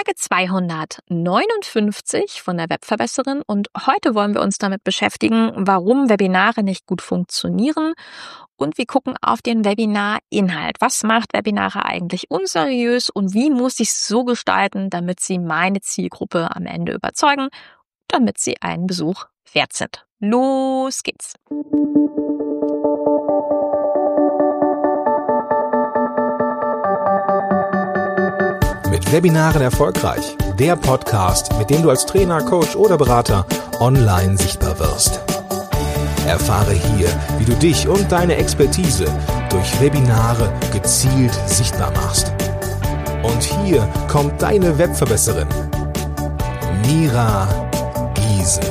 Folge 259 von der Webverbesserin und heute wollen wir uns damit beschäftigen, warum Webinare nicht gut funktionieren und wir gucken auf den Webinar-Inhalt. Was macht Webinare eigentlich unseriös und wie muss ich es so gestalten, damit sie meine Zielgruppe am Ende überzeugen, damit sie einen Besuch wert sind. Los geht's! Mit Webinaren erfolgreich. Der Podcast, mit dem du als Trainer, Coach oder Berater online sichtbar wirst. Erfahre hier, wie du dich und deine Expertise durch Webinare gezielt sichtbar machst. Und hier kommt deine Webverbesserin, Mira Giesen.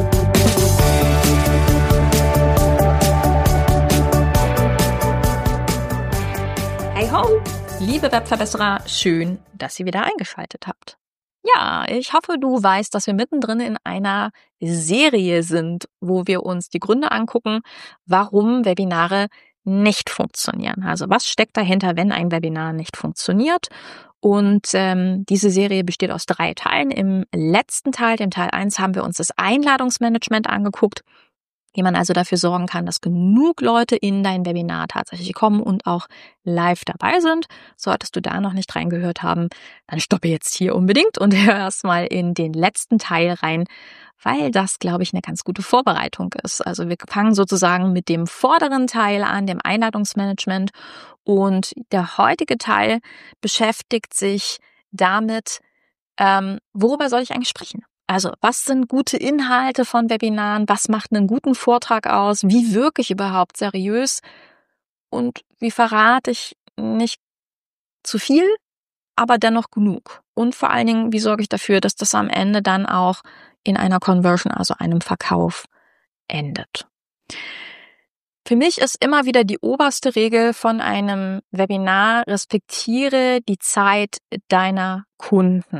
Hey ho, liebe Webverbesserer, schön, dass ihr wieder eingeschaltet habt. Ja, ich hoffe, du weißt, dass wir mittendrin in einer Serie sind, wo wir uns die Gründe angucken, warum Webinare nicht funktionieren. Also was steckt dahinter, wenn ein Webinar nicht funktioniert? Und diese Serie besteht aus 3 Teilen. Im letzten Teil, dem Teil 1, haben wir uns das Einladungsmanagement angeguckt, wie man also dafür sorgen kann, dass genug Leute in dein Webinar tatsächlich kommen und auch live dabei sind. Solltest du da noch nicht reingehört haben, dann stoppe jetzt hier unbedingt und hör erst mal in den letzten Teil rein, weil das, glaube ich, eine ganz gute Vorbereitung ist. Also wir fangen sozusagen mit dem vorderen Teil an, dem Einladungsmanagement, und der heutige Teil beschäftigt sich damit, worüber soll ich eigentlich sprechen? Also, was sind gute Inhalte von Webinaren? Was macht einen guten Vortrag aus? Wie wirke ich überhaupt seriös? Und wie verrate ich nicht zu viel, aber dennoch genug? Und vor allen Dingen, wie sorge ich dafür, dass das am Ende dann auch in einer Conversion, also einem Verkauf, endet? Für mich ist immer wieder die oberste Regel von einem Webinar: respektiere die Zeit deiner Kunden.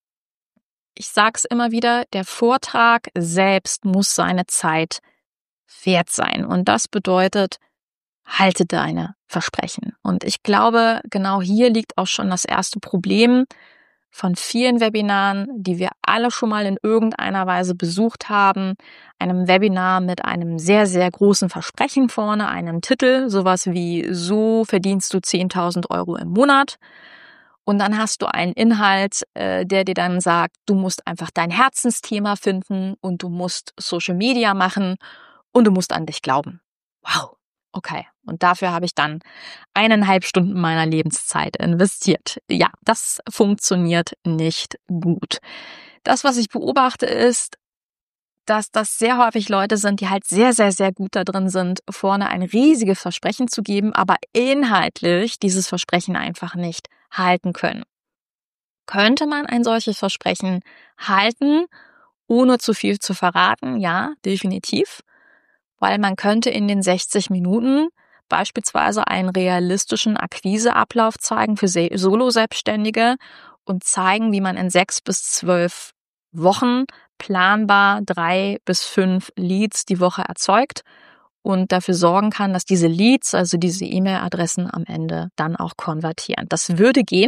Ich sage es immer wieder, der Vortrag selbst muss seine Zeit wert sein. Und das bedeutet, halte deine Versprechen. Und ich glaube, genau hier liegt auch schon das erste Problem von vielen Webinaren, die wir alle schon mal in irgendeiner Weise besucht haben. Einem Webinar mit einem sehr, sehr großen Versprechen vorne, einem Titel, sowas wie: So verdienst du 10.000 Euro im Monat. Und dann hast du einen Inhalt, der dir dann sagt, du musst einfach dein Herzensthema finden und du musst Social Media machen und du musst an dich glauben. Wow, okay. Und dafür habe ich dann 1,5 Stunden meiner Lebenszeit investiert. Ja, das funktioniert nicht gut. Das, was ich beobachte, ist, dass das sehr häufig Leute sind, die halt sehr, sehr, sehr gut da drin sind, vorne ein riesiges Versprechen zu geben, aber inhaltlich dieses Versprechen einfach nicht halten können. Könnte man ein solches Versprechen halten, ohne zu viel zu verraten? Ja, definitiv. Weil man könnte in den 60 Minuten beispielsweise einen realistischen Akquiseablauf zeigen für Solo-Selbstständige und zeigen, wie man in 6 bis 12 Wochen planbar 3 bis 5 Leads die Woche erzeugt und dafür sorgen kann, dass diese Leads, also diese E-Mail-Adressen, am Ende dann auch konvertieren. Das würde gehen,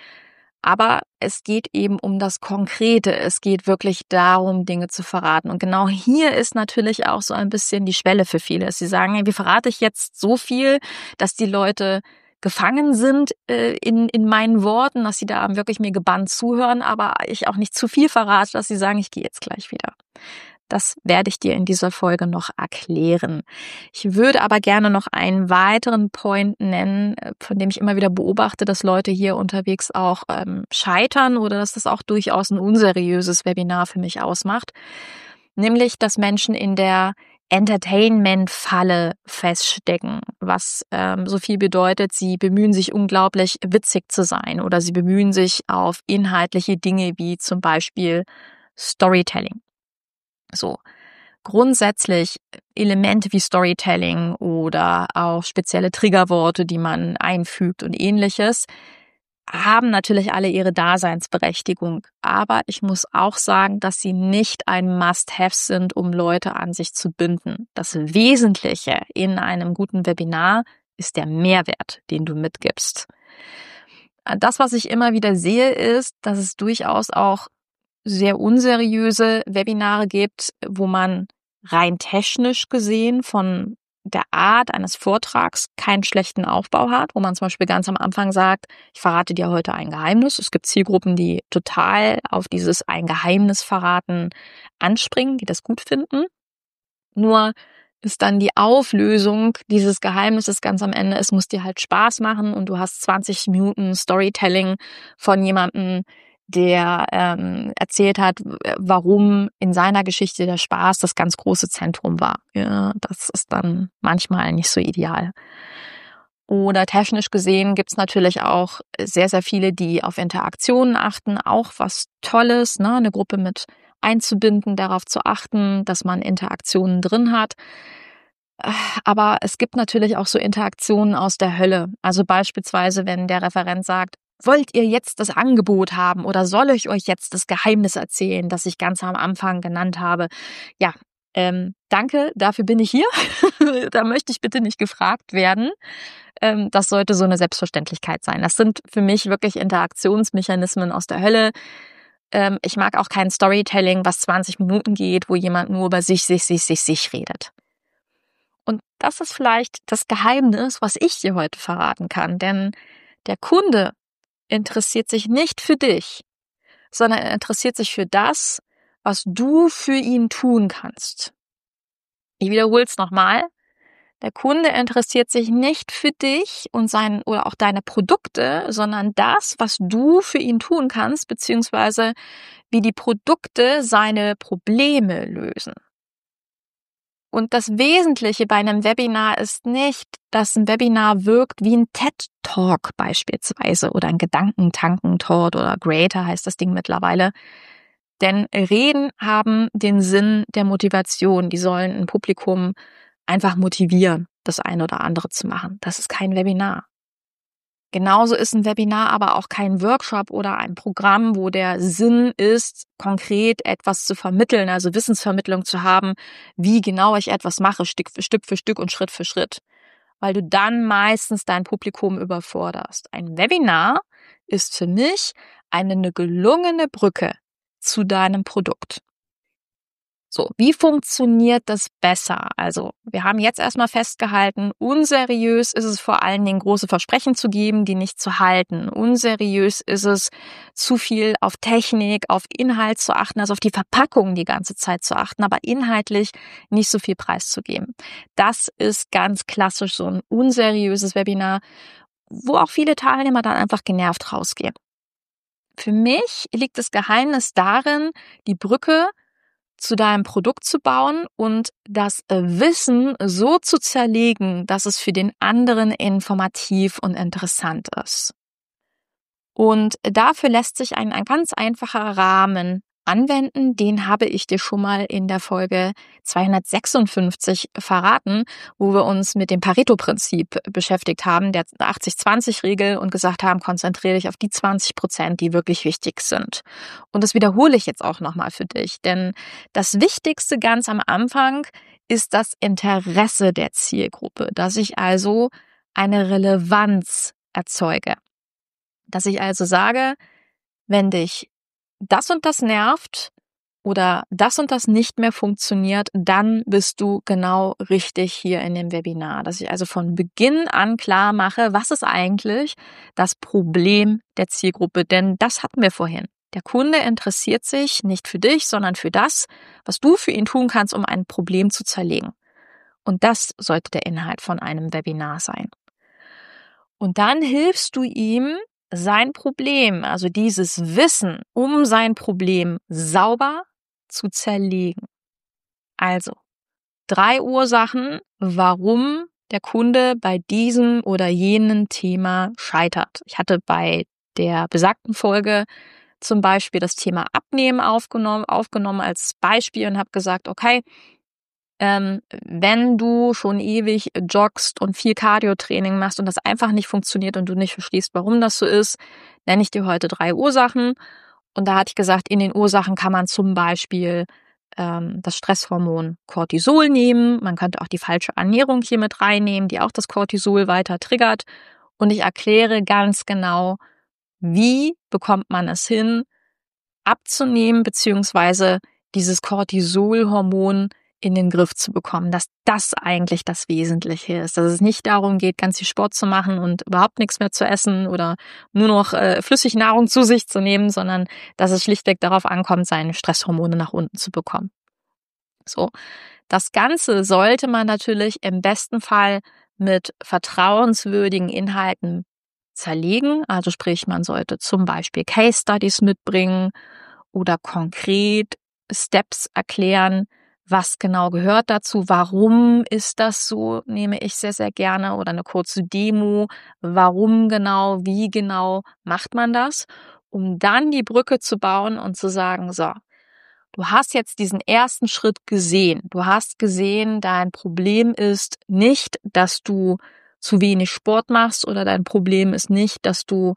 aber es geht eben um das Konkrete. Es geht wirklich darum, Dinge zu verraten. Und genau hier ist natürlich auch so ein bisschen die Schwelle für viele. Sie sagen, hey, wie verrate ich jetzt so viel, dass die Leute gefangen sind in meinen Worten, dass sie da wirklich mir gebannt zuhören, aber ich auch nicht zu viel verrate, dass sie sagen, ich gehe jetzt gleich wieder. Das werde ich dir in dieser Folge noch erklären. Ich würde aber gerne noch einen weiteren Point nennen, von dem ich immer wieder beobachte, dass Leute hier unterwegs auch scheitern oder dass das auch durchaus ein unseriöses Webinar für mich ausmacht. Nämlich, dass Menschen in der Entertainment-Falle feststecken, was so viel bedeutet, sie bemühen sich unglaublich witzig zu sein oder sie bemühen sich auf inhaltliche Dinge wie zum Beispiel Storytelling. So, grundsätzlich Elemente wie Storytelling oder auch spezielle Triggerworte, die man einfügt und ähnliches, haben natürlich alle ihre Daseinsberechtigung. Aber ich muss auch sagen, dass sie nicht ein Must-Have sind, um Leute an sich zu binden. Das Wesentliche in einem guten Webinar ist der Mehrwert, den du mitgibst. das, was ich immer wieder sehe, ist, dass es durchaus auch sehr unseriöse Webinare gibt, wo man rein technisch gesehen von der Art eines Vortrags keinen schlechten Aufbau hat, wo man zum Beispiel ganz am Anfang sagt, ich verrate dir heute ein Geheimnis. Es gibt Zielgruppen, die total auf dieses ein Geheimnis verraten anspringen, die das gut finden. Nur ist dann die Auflösung dieses Geheimnisses ganz am Ende, es muss dir halt Spaß machen und du hast 20 Minuten Storytelling von jemandem, der erzählt hat, warum in seiner Geschichte der Spaß das ganz große Zentrum war. Ja, das ist dann manchmal nicht so ideal. Oder technisch gesehen gibt's natürlich auch sehr, sehr viele, die auf Interaktionen achten, auch was Tolles, ne? Eine Gruppe mit einzubinden, darauf zu achten, dass man Interaktionen drin hat. Aber es gibt natürlich auch so Interaktionen aus der Hölle. Also beispielsweise, wenn der Referent sagt, wollt ihr jetzt das Angebot haben oder soll ich euch jetzt das Geheimnis erzählen, das ich ganz am Anfang genannt habe? Ja, danke, dafür bin ich hier. Da möchte ich bitte nicht gefragt werden. Das sollte so eine Selbstverständlichkeit sein. Das sind für mich wirklich Interaktionsmechanismen aus der Hölle. Ich mag auch kein Storytelling, was 20 Minuten geht, wo jemand nur über sich redet. Und das ist vielleicht das Geheimnis, was ich dir heute verraten kann. Denn der Kunde interessiert sich nicht für dich, sondern er interessiert sich für das, was du für ihn tun kannst. Ich wiederhole es nochmal. Der Kunde interessiert sich nicht für dich und oder auch deine Produkte, sondern das, was du für ihn tun kannst, beziehungsweise wie die Produkte seine Probleme lösen. Und das Wesentliche bei einem Webinar ist nicht, dass ein Webinar wirkt wie ein TED-Talk beispielsweise oder ein Gedankentanken-Talk oder Greater heißt das Ding mittlerweile. Denn Reden haben den Sinn der Motivation. Die sollen ein Publikum einfach motivieren, das eine oder andere zu machen. Das ist kein Webinar. Genauso ist ein Webinar aber auch kein Workshop oder ein Programm, wo der Sinn ist, konkret etwas zu vermitteln, also Wissensvermittlung zu haben, wie genau ich etwas mache, Stück für Stück und Schritt für Schritt, weil du dann meistens dein Publikum überforderst. Ein Webinar ist für mich eine gelungene Brücke zu deinem Produkt. So, wie funktioniert das besser? Also, wir haben jetzt erstmal festgehalten, unseriös ist es vor allen Dingen, große Versprechen zu geben, die nicht zu halten. Unseriös ist es, zu viel auf Technik, auf Inhalt zu achten, also auf die Verpackung die ganze Zeit zu achten, aber inhaltlich nicht so viel preiszugeben. Das ist ganz klassisch so ein unseriöses Webinar, wo auch viele Teilnehmer dann einfach genervt rausgehen. Für mich liegt das Geheimnis darin, die Brücke zu deinem Produkt zu bauen und das Wissen so zu zerlegen, dass es für den anderen informativ und interessant ist. Und dafür lässt sich ein ganz einfacher Rahmen anwenden. Den habe ich dir schon mal in der Folge 256 verraten, wo wir uns mit dem Pareto-Prinzip beschäftigt haben, der 80-20-Regel und gesagt haben, konzentriere dich auf die 20%, die wirklich wichtig sind. Und das wiederhole ich jetzt auch nochmal für dich, denn das Wichtigste ganz am Anfang ist das Interesse der Zielgruppe, dass ich also eine Relevanz erzeuge. Dass ich also sage, wenn dich das und das nervt oder das und das nicht mehr funktioniert, dann bist du genau richtig hier in dem Webinar. Dass ich also von Beginn an klar mache, was ist eigentlich das Problem der Zielgruppe? Denn das hatten wir vorhin. Der Kunde interessiert sich nicht für dich, sondern für das, was du für ihn tun kannst, um ein Problem zu zerlegen. Und das sollte der Inhalt von einem Webinar sein. Und dann hilfst du ihm, sein Problem, also dieses Wissen um sein Problem sauber zu zerlegen. Also 3 Ursachen, warum der Kunde bei diesem oder jenem Thema scheitert. Ich hatte bei der besagten Folge zum Beispiel das Thema Abnehmen aufgenommen als Beispiel und habe gesagt, okay, wenn du schon ewig joggst und viel Cardio-Training machst und das einfach nicht funktioniert und du nicht verstehst, warum das so ist, nenne ich dir heute 3 Ursachen. Und da hatte ich gesagt, in den Ursachen kann man zum Beispiel das Stresshormon Cortisol nehmen. Man könnte auch die falsche Ernährung hier mit reinnehmen, die auch das Cortisol weiter triggert. Und ich erkläre ganz genau, wie bekommt man es hin, abzunehmen, beziehungsweise dieses Cortisolhormon in den Griff zu bekommen, dass das eigentlich das Wesentliche ist, dass es nicht darum geht, ganz viel Sport zu machen und überhaupt nichts mehr zu essen oder nur noch Flüssignahrung zu sich zu nehmen, sondern dass es schlichtweg darauf ankommt, seine Stresshormone nach unten zu bekommen. So, das Ganze sollte man natürlich im besten Fall mit vertrauenswürdigen Inhalten zerlegen, also sprich, man sollte zum Beispiel Case Studies mitbringen oder konkret Steps erklären, was genau gehört dazu, warum ist das so, nehme ich sehr, sehr gerne, oder eine kurze Demo, warum genau, wie genau macht man das, um dann die Brücke zu bauen und zu sagen, so, du hast jetzt diesen ersten Schritt gesehen. Du hast gesehen, dein Problem ist nicht, dass du zu wenig Sport machst, oder dein Problem ist nicht, dass du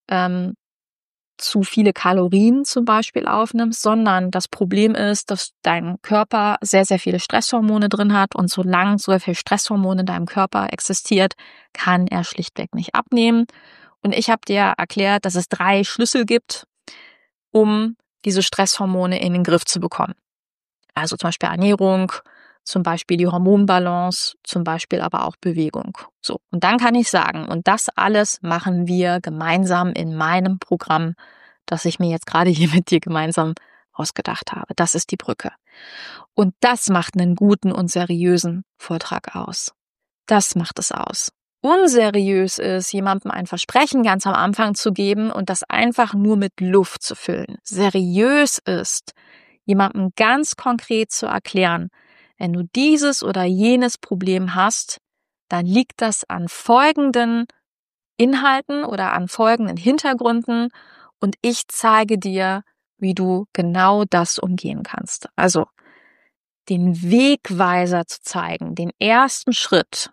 zu viele Kalorien zum Beispiel aufnimmst, sondern das Problem ist, dass dein Körper sehr, sehr viele Stresshormone drin hat, und solange so viel Stresshormone in deinem Körper existiert, kann er schlichtweg nicht abnehmen. Und ich habe dir erklärt, dass es 3 Schlüssel gibt, um diese Stresshormone in den Griff zu bekommen. Also zum Beispiel Ernährung, zum Beispiel die Hormonbalance, zum Beispiel aber auch Bewegung. So, und dann kann ich sagen, und das alles machen wir gemeinsam in meinem Programm, das ich mir jetzt gerade hier mit dir gemeinsam ausgedacht habe. Das ist die Brücke. Und das macht einen guten und seriösen Vortrag aus. Das macht es aus. Unseriös ist, jemandem ein Versprechen ganz am Anfang zu geben und das einfach nur mit Luft zu füllen. Seriös ist, jemandem ganz konkret zu erklären, wenn du dieses oder jenes Problem hast, dann liegt das an folgenden Inhalten oder an folgenden Hintergründen, und ich zeige dir, wie du genau das umgehen kannst. Also den Wegweiser zu zeigen, den ersten Schritt,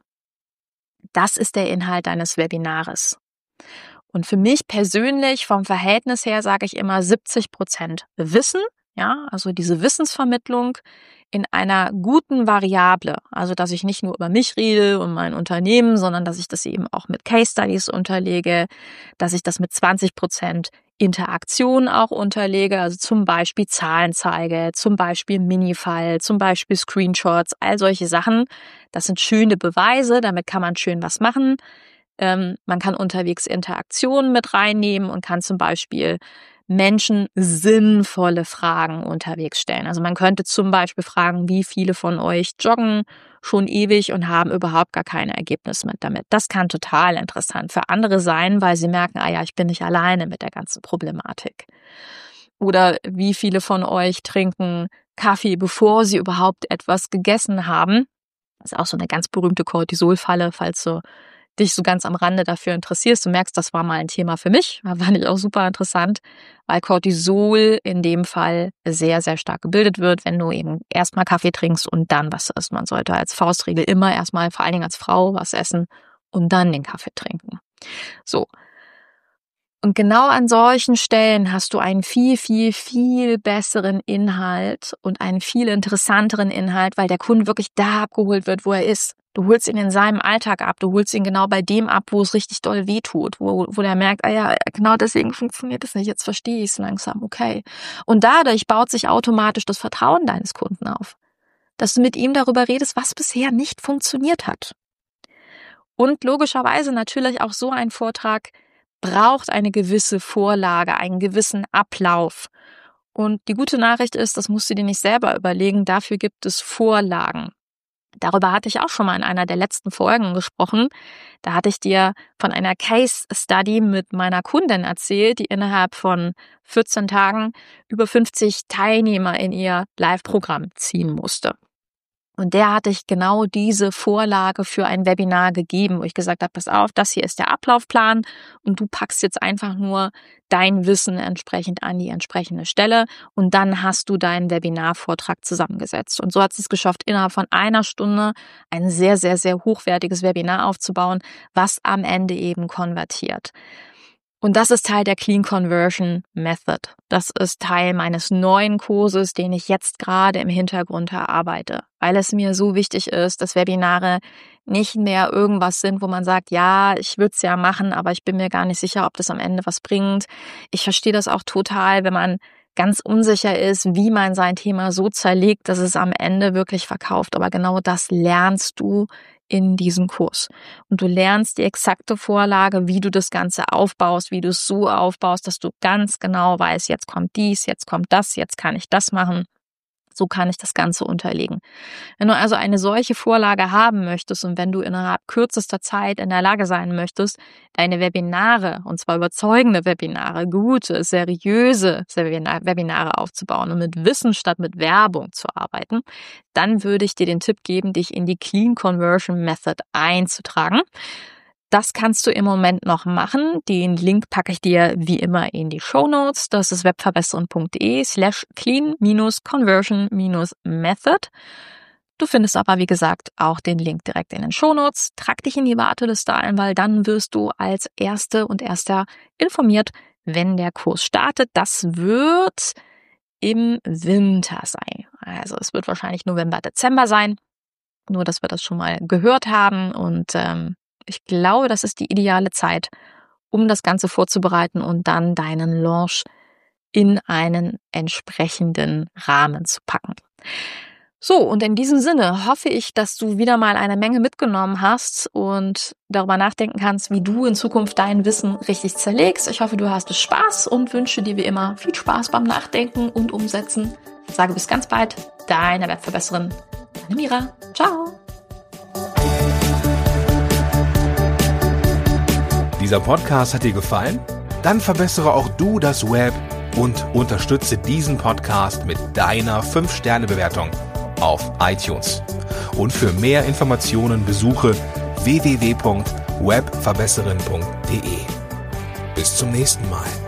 das ist der Inhalt deines Webinares. Und für mich persönlich, vom Verhältnis her, sage ich immer 70% Wissen, ja, also diese Wissensvermittlung in einer guten Variable. Also, dass ich nicht nur über mich rede und mein Unternehmen, sondern dass ich das eben auch mit Case Studies unterlege, dass ich das mit 20% Interaktion auch unterlege, also zum Beispiel Zahlen zeige, zum Beispiel Minifall, zum Beispiel Screenshots, all solche Sachen. Das sind schöne Beweise, damit kann man schön was machen. Man kann unterwegs Interaktionen mit reinnehmen und kann zum Beispiel Menschen sinnvolle Fragen unterwegs stellen. Also man könnte zum Beispiel fragen, wie viele von euch joggen schon ewig und haben überhaupt gar kein Ergebnis mit damit. Das kann total interessant für andere sein, weil sie merken, ah ja, ich bin nicht alleine mit der ganzen Problematik. Oder wie viele von euch trinken Kaffee, bevor sie überhaupt etwas gegessen haben. Das ist auch so eine ganz berühmte Cortisolfalle, falls du dich so ganz am Rande dafür interessierst. Du merkst, das war mal ein Thema für mich, fand ich auch super interessant, weil Cortisol in dem Fall sehr, sehr stark gebildet wird, wenn du eben erstmal Kaffee trinkst und dann was isst. Man sollte als Faustregel immer erstmal, vor allen Dingen als Frau, was essen und dann den Kaffee trinken. So. Und genau an solchen Stellen hast du einen viel, viel, viel besseren Inhalt und einen viel interessanteren Inhalt, weil der Kunde wirklich da abgeholt wird, wo er ist. Du holst ihn in seinem Alltag ab, du holst ihn genau bei dem ab, wo es richtig doll wehtut, wo der merkt, ah ja, genau deswegen funktioniert es nicht, jetzt verstehe ich es langsam, okay. Und dadurch baut sich automatisch das Vertrauen deines Kunden auf, dass du mit ihm darüber redest, was bisher nicht funktioniert hat. Und logischerweise natürlich auch so ein Vortrag braucht eine gewisse Vorlage, einen gewissen Ablauf. Und die gute Nachricht ist, das musst du dir nicht selber überlegen, dafür gibt es Vorlagen. Darüber hatte ich auch schon mal in einer der letzten Folgen gesprochen. Da hatte ich dir von einer Case Study mit meiner Kundin erzählt, die innerhalb von 14 Tagen über 50 Teilnehmer in ihr Live-Programm ziehen musste. Und der hatte ich genau diese Vorlage für ein Webinar gegeben, wo ich gesagt habe, pass auf, das hier ist der Ablaufplan und du packst jetzt einfach nur dein Wissen entsprechend an die entsprechende Stelle und dann hast du deinen Webinarvortrag zusammengesetzt. Und so hat sie es geschafft, innerhalb von 1 Stunde ein sehr, sehr, sehr hochwertiges Webinar aufzubauen, was am Ende eben konvertiert. Und das ist Teil der Clean Conversion Method. Das ist Teil meines neuen Kurses, den ich jetzt gerade im Hintergrund erarbeite, weil es mir so wichtig ist, dass Webinare nicht mehr irgendwas sind, wo man sagt, ja, ich würde es ja machen, aber ich bin mir gar nicht sicher, ob das am Ende was bringt. Ich verstehe das auch total, wenn man ganz unsicher ist, wie man sein Thema so zerlegt, dass es am Ende wirklich verkauft. Aber genau das lernst du in diesem Kurs. Und du lernst die exakte Vorlage, wie du das Ganze aufbaust, wie du es so aufbaust, dass du ganz genau weißt, jetzt kommt dies, jetzt kommt das, jetzt kann ich das machen. So kann ich das Ganze unterlegen. Wenn du also eine solche Vorlage haben möchtest und wenn du innerhalb kürzester Zeit in der Lage sein möchtest, deine Webinare, und zwar überzeugende Webinare, gute, seriöse Webinare aufzubauen und mit Wissen statt mit Werbung zu arbeiten, dann würde ich dir den Tipp geben, dich in die Clean Conversion Method einzutragen. Das kannst du im Moment noch machen. Den Link packe ich dir wie immer in die Shownotes. Das ist webverbesserung.de/clean-conversion-method. Du findest aber, wie gesagt, auch den Link direkt in den Shownotes. Trag dich in die Warteliste ein, weil dann wirst du als Erster informiert, wenn der Kurs startet. Das wird im Winter sein. Also es wird wahrscheinlich November, Dezember sein. Nur, dass wir das schon mal gehört haben und ich glaube, das ist die ideale Zeit, um das Ganze vorzubereiten und dann deinen Launch in einen entsprechenden Rahmen zu packen. So, und in diesem Sinne hoffe ich, dass du wieder mal eine Menge mitgenommen hast und darüber nachdenken kannst, wie du in Zukunft dein Wissen richtig zerlegst. Ich hoffe, du hast Spaß und wünsche dir wie immer viel Spaß beim Nachdenken und Umsetzen. Ich sage bis ganz bald, deine Webverbesserin, deine Mira. Ciao. Dieser Podcast hat dir gefallen? Dann verbessere auch du das Web und unterstütze diesen Podcast mit deiner 5-Sterne-Bewertung auf iTunes. Und für mehr Informationen besuche www.webverbesserin.de. Bis zum nächsten Mal.